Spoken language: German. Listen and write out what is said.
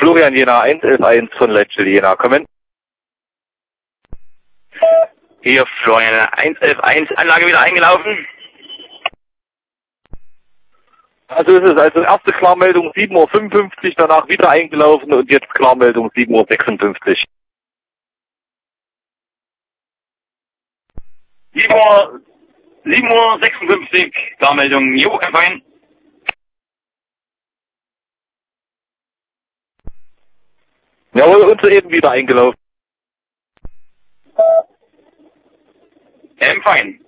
Florian Jena, 111 von Letschel Jena, kommen. Hier Florian, 111, Anlage wieder eingelaufen. Also ist es also erste Klarmeldung 7:55 Uhr, danach wieder eingelaufen und jetzt Klarmeldung 7:56 Uhr. 7:56 Uhr, Klarmeldung, jo, empfangen. Jawohl, und soeben wieder eingelaufen. Empfangen.